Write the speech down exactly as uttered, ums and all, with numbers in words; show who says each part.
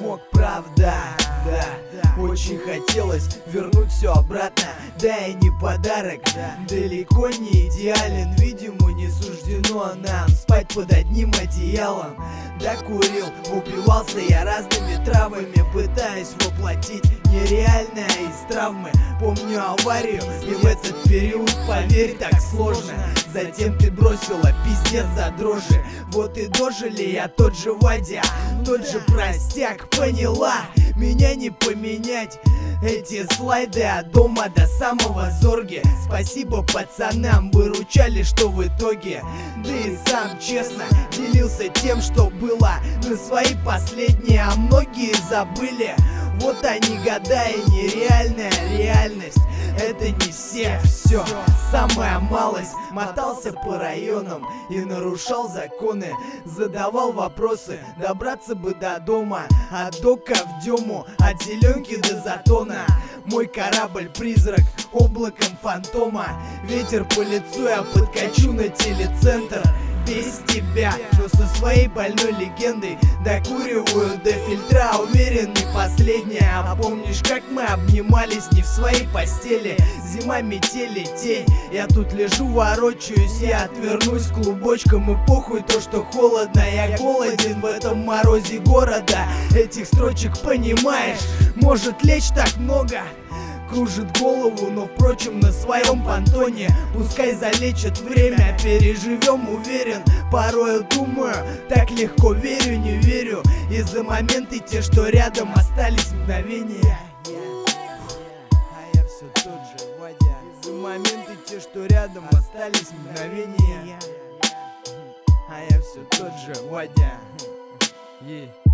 Speaker 1: смог, правда. Да, очень хотелось вернуть все обратно. Да и не подарок, далеко не идеален. Видимо, не суждено нам спать под одним одеялом. Докурил, упивался я разными травами, пытаясь воплотить нереальное из травмы. Помню аварию, и в этот период, поверь, так сложно. Затем ты бросила пиздец за дрожжи. Вот и дожили я тот же Вадя, тот же простяк, поняла, меня не поменять. Эти слайды от дома до самого Зорги. Спасибо пацанам, выручали, что в итоге. Да и сам честно делился тем, что было на свои последние, а многие забыли. Вот они года и нереальная реальность. Это не все, все, самая малость. Мотался по районам и нарушал законы. Задавал вопросы, добраться бы до дома. От дока в дему, от зеленки до затона. Мой корабль-призрак облаком фантома. Ветер по лицу, я подкачу на телецентр. Без тебя, но со своей больной легендой докуриваю до фильтра, уверен, не последняя. А помнишь, как мы обнимались не в своей постели? Зима, метели, тень, я тут лежу, ворочаюсь, я отвернусь клубочком. И похуй то, что холодно, я голоден в этом морозе города. Этих строчек, понимаешь, может лечь так много. Кружит голову, но впрочем на своем понтоне. Пускай залечит время, переживем, уверен. Порою думаю, так легко, верю, не верю. Из-за моменты те, что рядом, остались мгновения. А я все тот же Вадя. Из-за моменты те, что рядом, остались мгновения. А я все тот же Вадя. Yeah.